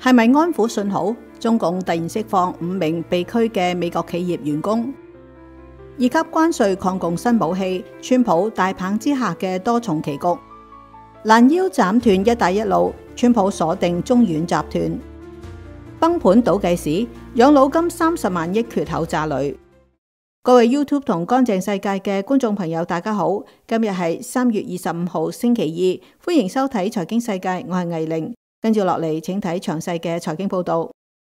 係咪安撫信號？中共突然釋放5名被拘嘅美國企業員工。二級關稅抗共新武器，川普大棒之下嘅多重棋局。攔腰斬斷一帶一路，川普鎖定中遠集團。崩盤倒計時，養老金30萬億缺口炸雷。各位 YouTube 同乾淨世界嘅觀眾朋友，大家好，今日係3月25號星期二，歡迎收睇財經世界，我係魏玲。跟住落嚟，請睇詳細嘅財經報道。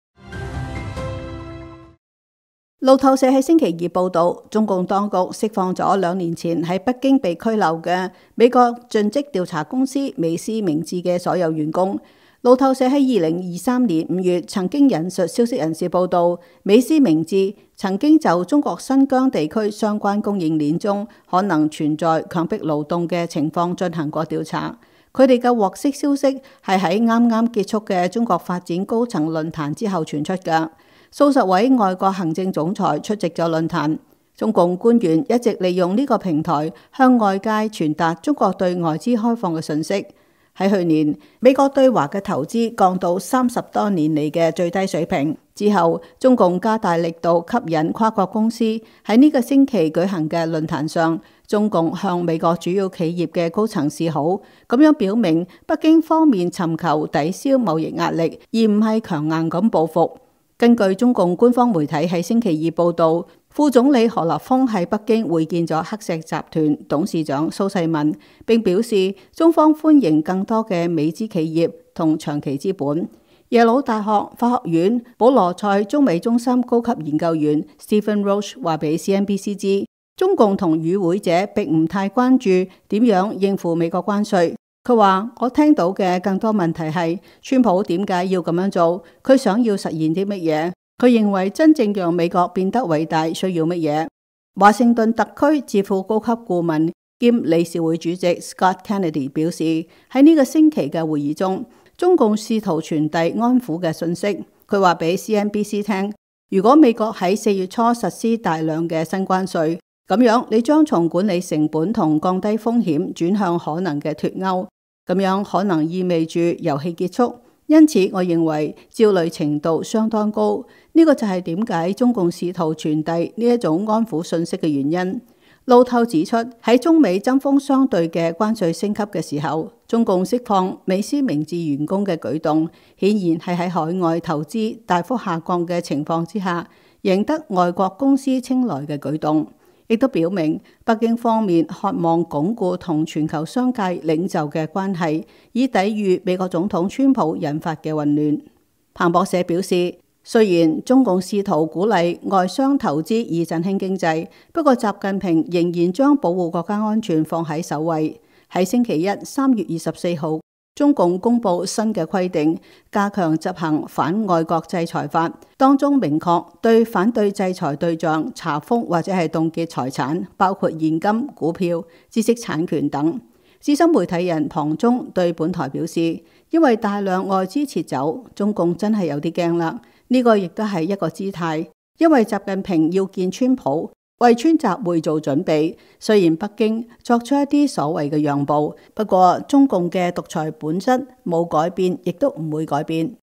路透社喺星期二報道，中共當局釋放咗2年前喺北京被拘留嘅美國盡職調查公司美思明智嘅所有員工。路透社喺2023年5月曾經引述消息人士報道，美思明智曾經就中國新疆地區相關供應鏈中可能存在強迫勞動嘅情況進行過調查。佢哋嘅獲釋消息係喺啱啱結束嘅中國發展高層論壇之後傳出嘅。數十位外國行政總裁出席咗論壇。中共官員一直利用呢個平台向外界傳達中國對外資開放嘅訊息。喺去年，美國對華嘅投資降到30多年嚟嘅最低水平之後，中共加大力度吸引跨國公司。喺呢個星期舉行嘅論壇上，中共向美國主要企業嘅高層示好，咁樣表明北京方面尋求抵消貿易壓力，而唔係強硬咁報復。根據中共官方媒體喺星期二報道，副總理何立峰喺北京會見咗黑石集團董事長蘇世民，並表示中方歡迎更多嘅美資企業同長期資本。耶魯大學法學院保羅塞中美中心高級研究員 Stephen Roach 話俾 CNBC 知，中共同與會者並唔太關注點樣應付美國關稅。佢話：我聽到嘅更多問題係，川普點解要咁樣做？佢想要實現啲乜嘢？佢認為真正讓美國變得偉大需要乜嘢？華盛頓特區智庫高級顧問兼理事會主席 Scott Kennedy 表示，喺呢個星期嘅會議中，中共試圖傳遞安撫嘅信息。佢話俾 CNBC 聽，如果美國喺4月初實施大量嘅新關稅，咁樣你將從管理成本同降低風險轉向可能嘅脫歐。咁樣可能意味住遊戲結束，因此我認為焦慮程度相當高。呢個就係點解中共試圖傳遞呢一種安撫信息嘅原因。路透指出，喺中美針鋒相對嘅關稅升級嘅時候，中共釋放美思明智員工嘅舉動，顯然係喺海外投資大幅下降嘅情況之下，贏得外國公司青睞嘅舉動。亦都表明北京方面渴望鞏固同全球商界領袖嘅關係，以抵禦美國總統川普引發嘅混亂。彭博社表示，雖然中共試圖鼓勵外商投資以振興經濟，不過習近平仍然將保護國家安全放喺首位。喺星期一3月24號，中共公布新嘅規定，加強執行反外國制裁法，當中明確對反對制裁對象查封或者係凍結財產，包括現金、股票、知識產權等。資深媒體人龐中對本台表示，因為大量外資撤走，中共真係有啲驚啦。呢個亦都係一個姿態，因為習近平要見川普，為川習會做準備。雖然北京作出一啲所謂嘅讓步，不過中共嘅獨裁本質冇改變，亦都唔會改變。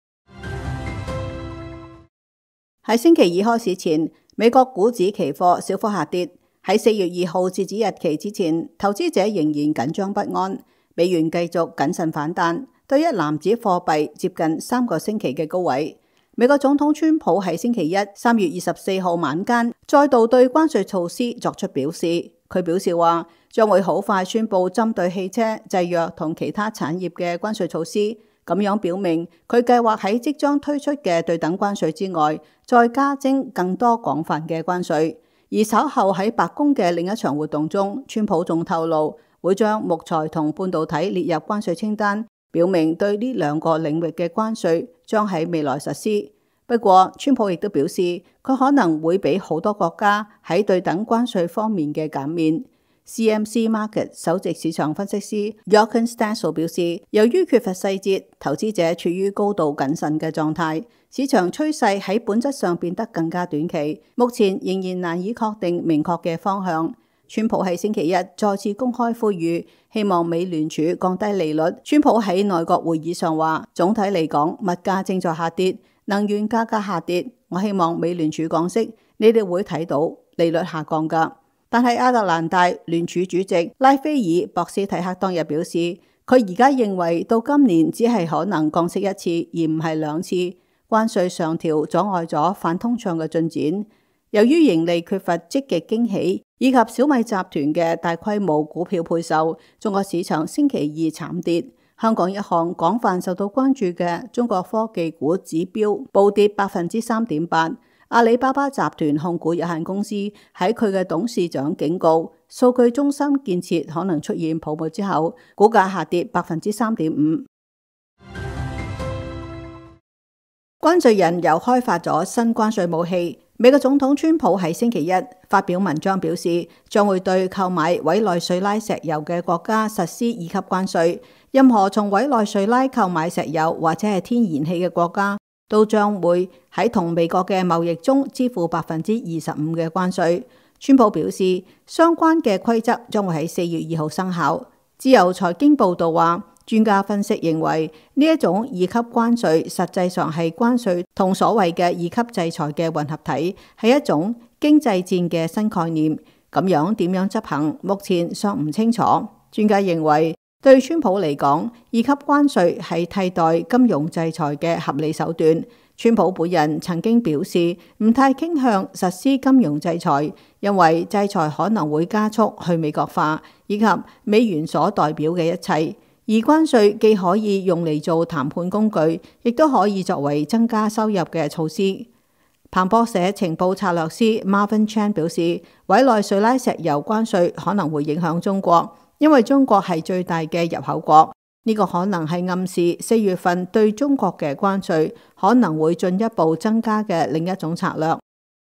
喺星期二開市前，美國股指期貨小幅下跌。喺4月2號截止日期之前，投資者仍然緊張不安，美元繼續謹慎反彈，對一籃子貨幣接近3個星期嘅高位。美國總統川普喺星期一3月24號晚間再度對關稅措施作出表示，佢表示話將會好快宣布針對汽車、製藥同其他產業嘅關稅措施，咁樣表明佢計劃喺即將推出嘅對等關稅之外，再加徵更多廣泛嘅關稅。而稍後喺白宮嘅另一場活動中，川普仲透露會將木材同半導體列入關稅清單，表明對呢2個領域嘅關稅將喺未來實施。不過，川普亦都表示佢可能會俾好多國家喺對等關稅方面嘅減免。CMC Market 首席市場分析師 Jochen Stansel 表示，由於缺乏細節，投資者處於高度謹慎嘅狀態，市場趨勢喺本質上變得更加短期，目前仍然難以確定明確嘅方向。 川普喺星期一再次公開呼籲，希望美聯儲降低利率。川普喺內閣會議上話，總體嚟講，物價正在下跌，能源價格下跌。我希望美聯儲降息，你哋會睇到利率下降㗎。但係亞特蘭大聯儲主席拉斐爾博斯蒂克當日表示，佢而家認為到今年只係可能降息一次，而唔係兩次。關稅上調阻礙咗反通脹嘅進展。由於盈利缺乏積極驚喜，以及小米集團嘅大規模股票配售，中國市場星期二慘跌。香港一項廣泛受到關注嘅中國科技股指標暴跌3.8%。阿里巴巴集團控股有限公司喺佢嘅董事長警告數據中心建設可能出現泡沫之後，股價下跌3.5%。關稅人又開發咗新關稅武器。美國總統川普喺星期一發表文章表示，將會對購買委內瑞拉石油嘅國家實施2級關稅。任何從委內瑞拉購買石油或者係天然氣嘅國家，都將會喺同美國嘅貿易中支付25%嘅關稅。川普表示，相關嘅規則將會喺4月2號生效。自由財經報道話，專家分析認為呢一種2級關稅實際上係關稅同所謂嘅2級制裁嘅混合體，係一種經濟戰嘅新概念。咁樣點樣執行，目前尚唔清楚。專家認為，對川普嚟講，2級關稅係替代金融制裁嘅合理手段。川普本人曾經表示唔太傾向實施金融制裁，因為制裁可能會加速去美國化以及美元所代表嘅一切。而關稅既可以用嚟做談判工具，亦都可以作為增加收入嘅措施。彭博社情報策略師 Marvin Chan 表示，委內瑞拉石油關稅可能會影響中國，因為中國係最大嘅入口國。呢個可能係暗示4月份對中國嘅關稅可能會進一步增加嘅另一種策略。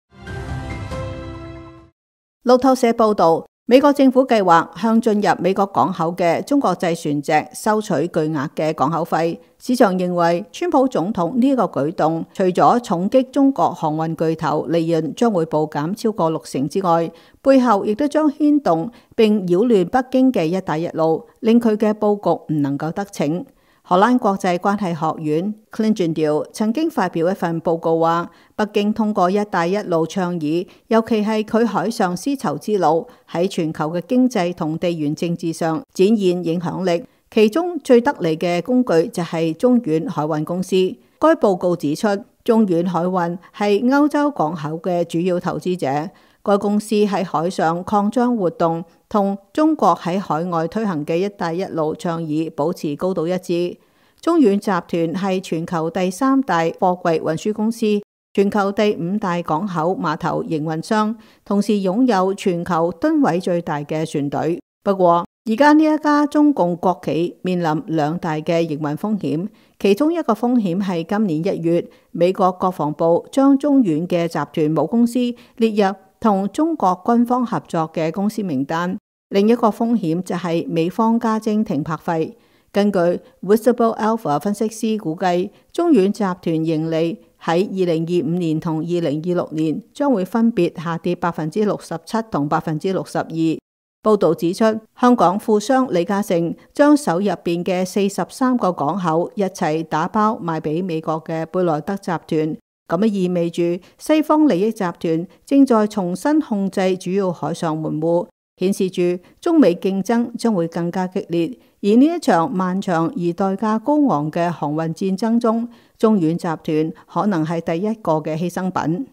路透社報道，美國政府計劃向進入美國港口嘅中國製船隻收取巨額嘅港口費。市場認為，川普總統呢個舉動，除咗重擊中國航運巨頭利潤將會暴減超過60%之外，背後亦都將牽動並擾亂北京嘅一帶一路，令佢嘅佈局唔能夠得逞。荷蘭國際關係學院 Clingendael 曾經發表一份報告話，北京通過一帶一路倡議，尤其係佢海上絲綢之路，喺全球嘅經濟同地緣政治上展現影響力。其中最得利嘅工具就係中遠海運公司。該報告指出，中遠海運係歐洲港口嘅主要投資者。該公司喺海上擴張活動同中國喺海外推行嘅一帶一路倡議保持高度一致。中遠集團係全球第3大貨櫃運輸公司，全球第5大港口碼頭營運商，同時擁有全球噸位最大嘅船隊。不過，而家呢一家中共國企面臨2大嘅營運風險，其中一個風險係今年1月，美國國防部將中遠嘅集團母公司列入同中國軍方合作嘅公司名單。另一個風險就係美方加徵停泊費。根據 Visible Alpha 分析師估計，中遠集團盈利喺2025年同2026年將會分別下跌67%同62%。報導指出，香港富商李嘉誠將手入邊嘅43個港口一齊打包賣俾美國嘅貝萊德集團，咁意味住西方利益集團正在重新控制主要海上門戶，顯示住中美競爭將會更加激烈。而呢一場漫長而代價高昂嘅航運戰爭中，中遠集團可能係第一個嘅犧牲品。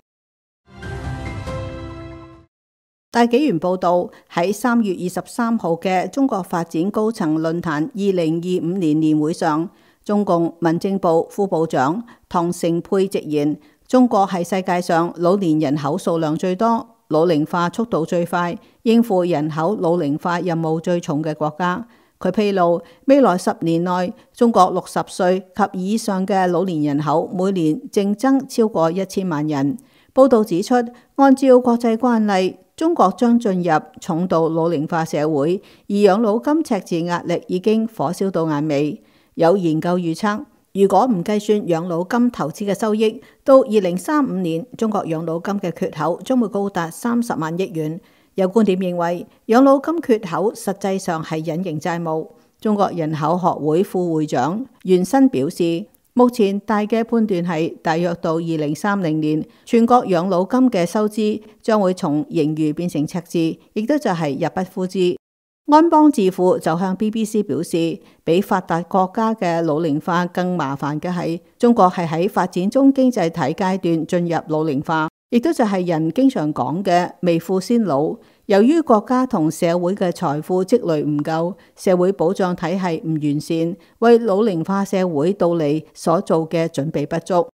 大紀元報道，喺3月23號嘅中國發展高層論壇2025年年會上，中共民政部副部長唐成沛直言，中國係世界上老年人口數量最多、老齡化速度最快、應付人口老齡化任務最重嘅國家。佢披露，未來10年內，中國60歲及以上嘅老年人口每年淨增超過1000萬人。報導指出，按照國際慣例，中國將進入重度老齡化社會，而養老金赤字壓力已經火燒到眼尾。有研究預測，如果唔計算養老金投資嘅收益，到2035年，中國養老金嘅缺口將會高達30萬億元。 有觀點認為，養老金缺口實際上係隱形債務。中國人口學會副會長袁新表示，目前大嘅判斷係，大約到2030年，全國養老金嘅收支將會從盈餘變成赤字，亦都就係入不敷支。安邦智庫就向 BBC 表示，比發達國家嘅老齡化更麻煩嘅係，中國係喺發展中經濟體階段進入老齡化，亦都就係人經常講嘅未富先老。由於國家同社會嘅財富積累唔夠，社會保障體系唔完善，為老齡化社會到嚟所做嘅準備不足。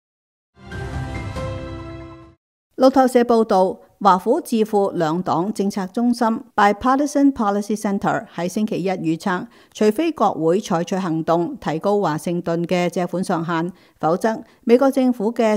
路透社報道，華府智庫兩黨政策中心 Bipartisan Policy Center 喺星期一預測，除非國會採取行動提高華盛頓嘅借款上限，否則美國政府嘅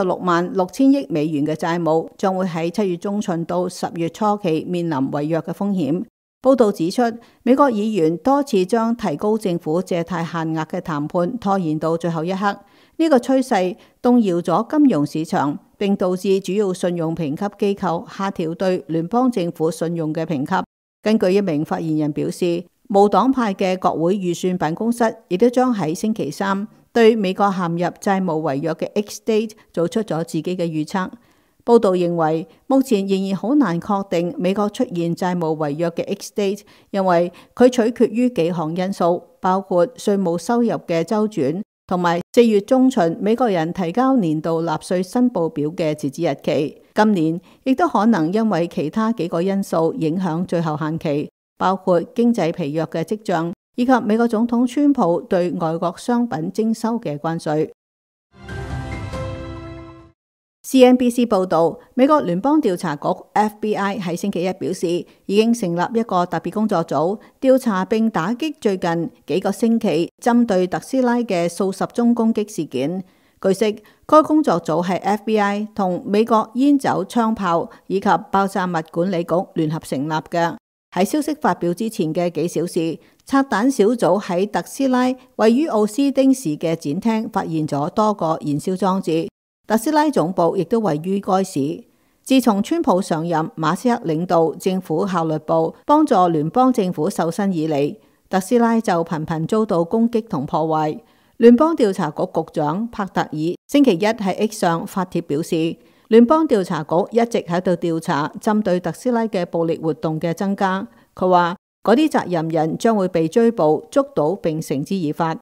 36.6億美元嘅債務將會喺7月中旬到10月初期面臨違約嘅風險。報道指出，美國議員多次將提高政府借貸限額嘅談判拖延到最後一刻，呢個趨勢動搖咗金融市場，並導致主要信用評級機構下調對聯邦政府信用嘅評級。根據一名發言人表示，無黨派嘅國會預算辦公室亦都將喺星期三對美國陷入債務違約嘅 X State 做出咗自己嘅預測。報道認為，目前仍然好難確定美國出現債務違約嘅 X State，因為佢取決於幾項因素，包括稅務收入嘅週轉，同埋4月中旬美國人提交年度納稅申報表嘅截止日期。今年亦都可能因為其他幾個因素影響最後限期，包括經濟疲弱嘅跡象，以及美國總統川普對外國商品徵收嘅關稅。CNBC 報導，美國聯邦調查局 FBI 喺星期一表示，已經成立一個特別工作組，調查並打擊最近幾個星期針對特斯拉嘅數十宗攻擊事件。據悉，該工作組係 FBI 同美國煙酒、槍炮以及爆炸物管理局聯合成立嘅。喺消息發表之前嘅幾小時，拆彈小組喺特斯拉位於奧斯丁市嘅展廳發現咗多個燃燒裝置。特斯拉總部亦都位於該市。自從川普上任，馬斯克領導政府效率部幫助聯邦政府瘦身以嚟，特斯拉就頻頻遭到攻擊同破壞。聯邦調查局局長帕特爾星期一喺 X 上發帖表示，聯邦調查局一直喺度調查針對特斯拉嘅暴力活動嘅增加。佢話嗰啲責任人將會被追捕、捉到並繩之以法。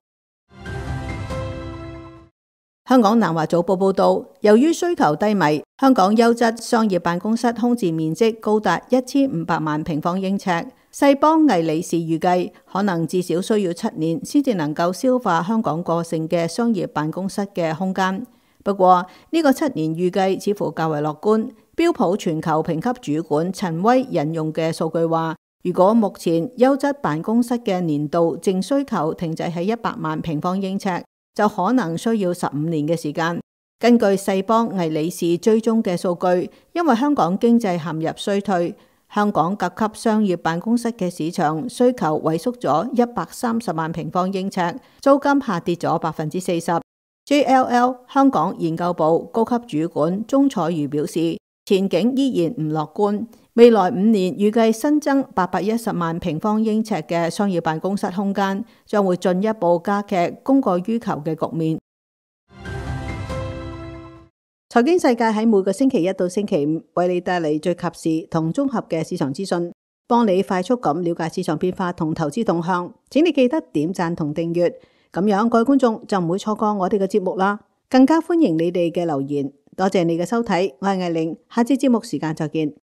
香港南華早報報道，由於需求低迷，香港優質商業辦公室空置面積高達1500萬平方英尺。世邦魏理仕預計，可能至少需要7年先至能夠消化香港個性嘅商業辦公室嘅空間。不過呢個7年預計似乎較為樂觀。標普全球評級主管陳威引用嘅數據話，如果目前優質辦公室嘅年度淨需求停滯喺100萬平方英尺，就可能需要15年嘅時間。根據世邦魏理仕追蹤嘅數據，因為香港經濟陷入衰退，香港甲級商業辦公室嘅市場需求萎縮咗130萬平方英尺，租金下跌咗40%。JLL 香港研究部高級主管鍾彩如表示，前景依然唔樂觀。未來5年預計新增810萬平方英尺嘅商業辦公室空間，將會進一步加劇供過於求嘅局面。財經世界喺每個星期一到星期五為你帶嚟最及時同綜合嘅市場資訊，幫你快速咁了解市場變化同投資動向。請你記得點讚同訂閱，咁樣各位觀眾就唔會錯過我哋嘅節目啦。更加歡迎你哋嘅留言。多謝你嘅收睇，我係藝玲，下次節目時間再見。